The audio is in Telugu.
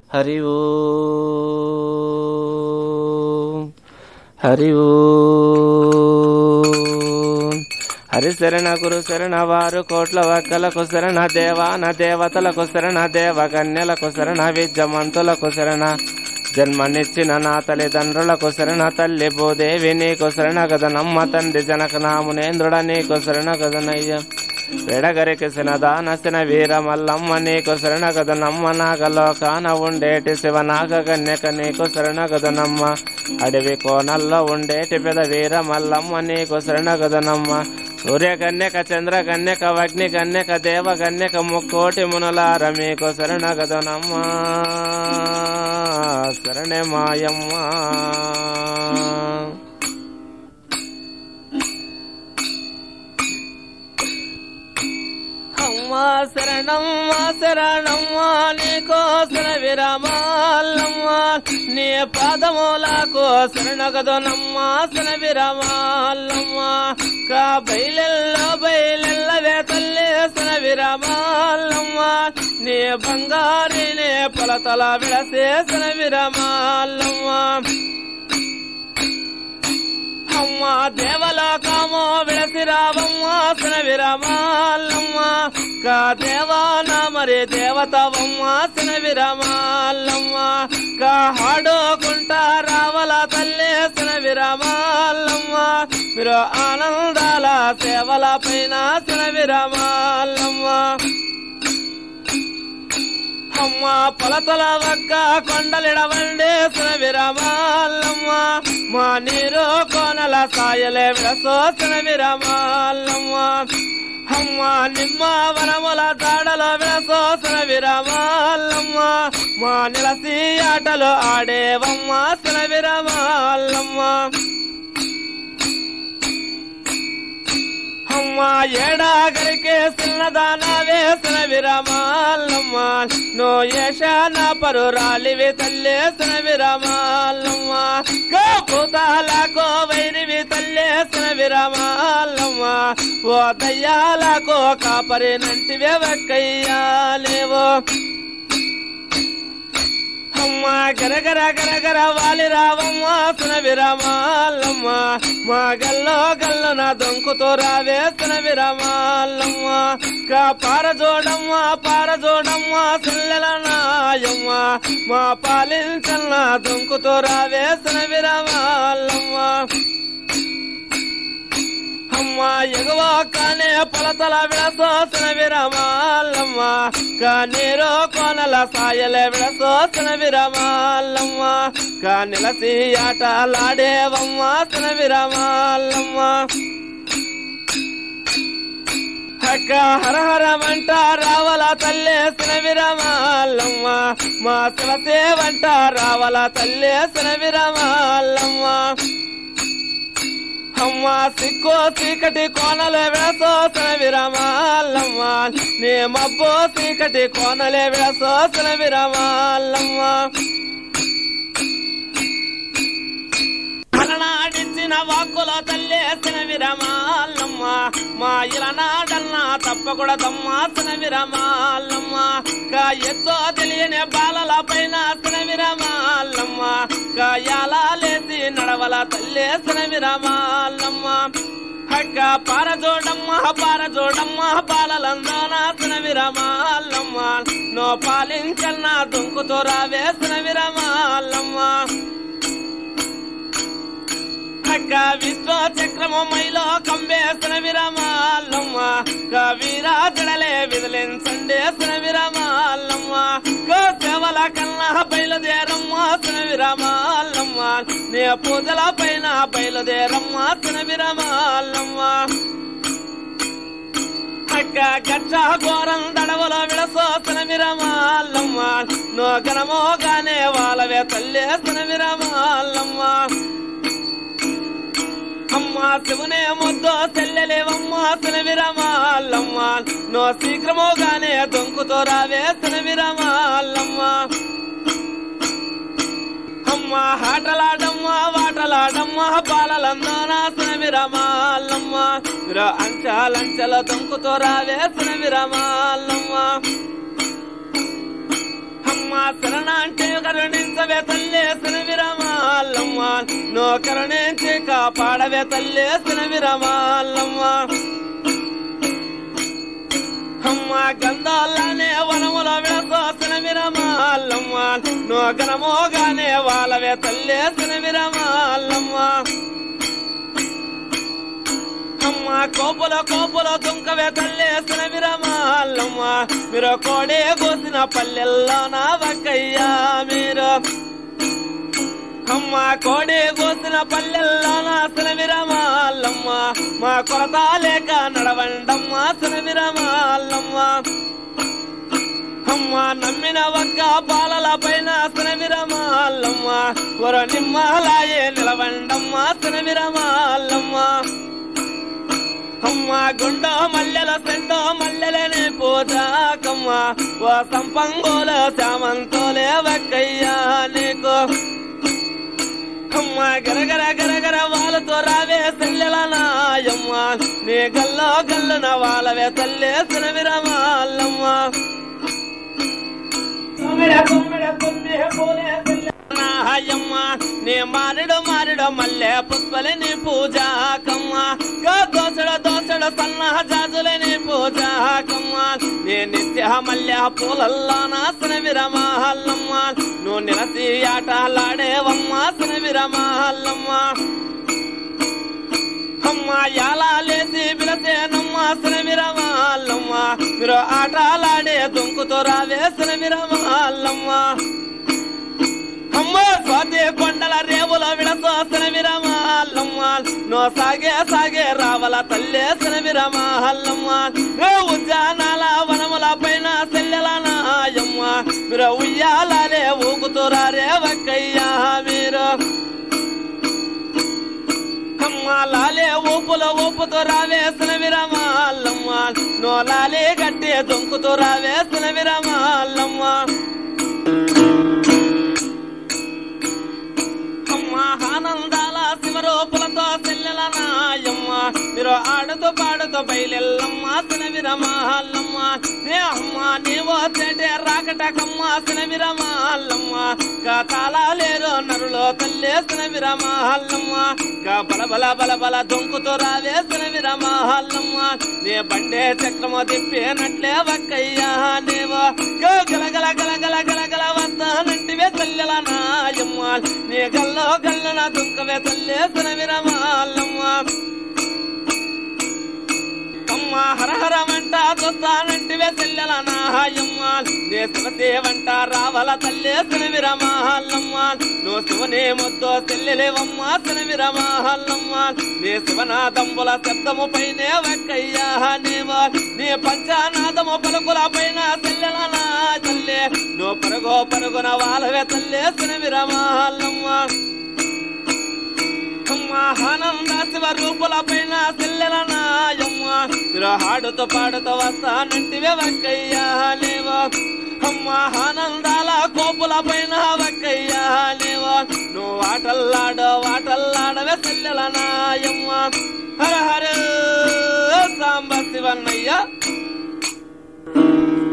హరి ఓం హరి ఓం. హరి శరణ గురు శరణ వారు కోట్ల వక్కలకు శరణ దేవాన దేవతలకు శరణ దేవకన్యలకు శరణ విద్యమంతులకు శరణ జన్మనిచ్చిన నా తల్లిదండ్రులకు శరణ తల్లి భూదేవి నీకు శరణ గదనమ్మ తండ్రి జనకనామునేంద్రుడ నీకు శరణ గదనయ్య వెడగరికి సినదానసిన వీర మల్లమ్మ నీకు శరణ గదనమ్మ నాగలోకాన ఉండేటి శివనాగ కన్యక నీకు శరణ గదనమ్మ అడవి కోనల్లో ఉండేటి పెద వీర మల్లమ్మ నీకు శరణ గదనమ్మ సూర్యకన్యక చంద్రకన్యక అగ్ని కన్యక దేవకన్యక ముక్కోటి మునులార మీకు శరణ గదనమ్మ శరణే మాయమ్మ. అమ్మా శరణమ్మ శరణమ్మ నీకో శర విరమాలమ్మ నీ పాదములకు శరణగదనమ్మ శర విరమాలమ్మ కా బయలెల్లో బయలెల్లవే తల్లి శర విరమాలమ్మ నీ బంగారి నే పొలతల విడసే శర విరమాలమ్మ అమ్మ దేవలోకమో విడసిరావమ్మ శర విరమాలమ్మ కా దేవాన మరి దేవతవమ్మ శర విరమాలమ్మ కా హాడుకుంటా రావల తల్లి శర విరమాలమ్మ మీరు ఆనందాల సేవల పైన శర విరమాలమ్మ అమ్మ పొలతల వక్క కొండలిడవండే శర విరమాలమ్మ మా నీరు కోనల సాయలే విడసో శర విరమాలమ్మ అమ్మ నిమ్మ వనముల దాడలో విడసో శర విరమాలమ్మ మా నిలసి ఆటలు ఆడేవమ్మ శర విరమాలమ్మ అమ్మ ఏడాగరికే సిన్నదానవే శర విరమాలమ్మ నో యశాన పరురాలివి తల్లే శర విరమాలమ్మ గోపుతాలకో వైరివి తల్లే శర విరమాలమ్మ ఓ దయ్యాలకో కాపరినంటివే వక్కయ్యాలేవో అమ్మ గరగర గరగర వాలి రావమ్మ శర విరమాలమ్మ మా గల్లో గల్లు నా దొంకుతో రావే శర విరమాలమ్మ కా పారజోడమ్మ పారజోడమ్మ సుల్లెల నాయమ్మ మా పాలించన్న దొంకుతో రావే శర విరమాలమ్మ అమ్మ ఎగువ కానే పొలతల విడసో శర విరమాలమ్మ కా నీరో కోనల సాయలే విడసో శర విరమాలమ్మ కా నిలసి ఆటలాడేవమ్మ శర విరమాలమ్మ అక్క హరహరమంట రావల తల్లే శర విరమాలమ్మ మా శివసేవంట రావల తల్లే శర విరమాలమ్మ అమ్మ సిక్కో చీకటి కోనలే విడసో శర విరమాలమ్మ నీ మబ్బో చీకటి కోనలే విడసో శర విరమాలమ్మ అలనాడించిన వాక్కుల తల్లే శర విరమాలమ్మ మా ఇలనాడన్నా తప్పకూడదమ్మ శర విరమాలమ్మ కా ఎత్తో తెలియని బాలల పైన శర విరమాలమ్మ కా యాలేసి నడవల తల్లే శర విరమాలమ్మ అక్క పారజోడమ్మ పారజోడమ్మ పాలలందోన శర విరమాలమ్మ నో పాలించన్న దుంకుతో రావే శర విరమాలమ్మ అక్క విశ్వ చక్రము మైలో కంబే శర విరమాలమ్మ కా వీరాజడలే విదిలించండే శర విరమాలమ్మ కా సేవల కన్నా బయలుదేరమ్మ శర విరమాలమ్మ నీ పూజల పైన బయలుదేరమ్మ శర విరమాలమ్మ అక్క గచ్చ ఘోరం దడవల విడసో శర విరమాలమ్మ నో గనమోగానే వాళ్ళవే తల్లే శర విరమాలమ్మ అమ్మ శివునే ముద్దో చెల్లెలేవమ్మ శర విరమాలమ్మ నో శీఘ్రమోగానే దొంకుతో రావే శర విరమాలమ్మ అమ్మ ఆటలాడమ్మ వాటలాడమ్మ పాలలందోన శర విరమాలమ్మ అంచాలంచల దొంకుతో రావే శర విరమాలమ్మ అమ్మ అమ్మ శరణ అంటే కరుణించవే తల్లి శనవిరమాలమ్మ నో కరుణించి కాపాడవే తల్లి శనవిరమాలమ్మ అమ్మ గంధాలనే వనముల విడసోసిన విరమాలమ్మ నో గనమోగానే వాళ్ళవే తల్లేసిన విరమాలమ్మ అమ్మ కోపుల దుంకవే తల్లేసిన విరమాలమ్మ మీరు కోడే కోసిన పల్లెల్లో నా వక్కయ్యా మీరు అమ్మ కోడే కోసిన పల్లెల్లో నా విరమాలమ్మ మా కొరత లేక నడవండమ్మ విరమాలమ్మ అమ్మ నమ్మిన ఒక్క బాలల పైన విరమాలమ్మ కొర నిమ్మలాయే నిలవండమ్మ విరమాలమ్మ అమ్మ గుండో మల్లెల సెండో మల్లెలని పూజాకమ్మ ఓ సంపంగోల శామంతోలే వక్కయ్యా నీకు అమ్మ గరగర గరగర వాళ్ళతో రావే సెల్లెల నాయమ్మ నీ గల్లో గల్లున వాళ్ళవే తల్లేసిన విరమాలమ్మ నాయమ్మ నీ మారిడు మల్లె పుష్పలని పూజాకమ్మ దోసడ సన్న జాజులని పూజాకమ్మ నీ నిత్య మల్లె పూలల్లో నాసిన విరమాలమ్మ నువ్వు నిలసి ఆటలాడేవమ్మ సిన విరమాలమ్మ అమ్మ ఎలా లేసి విలసేనమ్మ సిన విరమాలమ్మ మీరు ఆటలాడే దుంకుతో రావేసిన విరమాలమ్మ అమ్మ స్వాతి కొండల రేవుల విడసోసిన విరమాలమ్మ నో సాగే రావల తల్లేసిన విరమాలమ్మ ఉద్యానాల వనముల పైన సెల్లెల నాయమ్మ మీరు ఉయ్యాలే ఊగుతురారే వక్కయ్యా మీరు అమ్మ లాలే ఊపుతో రావేసిన విరమాలమ్మ నో లాలే గట్టి దొంకుతో రావేసిన విరమాలమ్మ ఆనందాల శివరూపులతో సెల్లెల నాయమ్మ మీరు ఆడుతూ పాడుతూ బయలెల్లమ్మ సిన విరమాలమ్మ నే అమ్మ నీవో చెటే రాకటకమ్మ సిన విరమాలమ్మ కాలాలేరో నరులో తల్లేసిన విరమాలమ్మ బల దొంకుతో రావేసిన విరమాలమ్మ నే బండే చక్రము తిప్పేనట్లే వక్కయ్యా నీవో గల వస్తానంటివే తల్లెల నాయమ్మ నీ గల్లో గల్లన దుంకవే తల్లేసిన విరమాలమ్మ అమ్మ హరహరమంట చూస్తానంటివే సెల్లెల నాయమ్మ నే శివసేవంట రావల తల్లేసిన విరమాలమ్మ నువ్వు శివనే ముద్దో సెల్లెలేవమ్మ సిన విరమాలమ్మ నీ శివనాదంబుల శబ్దము పైనే వక్కయ్యా నీవో నీ పంచానాదము పలుకుల పైన సెల్లెల నా తల్లే నువ్వు పరుగున వాళ్ళవే తల్లేసిన విరమాలమ్మ ఆనంద శివ రూపుల పైన సెల్లెల నాయమ్మ మీరు ఆడుతూ పాడుతూ వస్తానంటివే వక్కయ్యా లేవో అమ్మ ఆనందాల కోపుల పైన వక్కయ్యా లేవో నువ్వు ఆటల్లాడవే సెల్లెల నాయమ్మ హర హర సాంబ శివన్నయ్య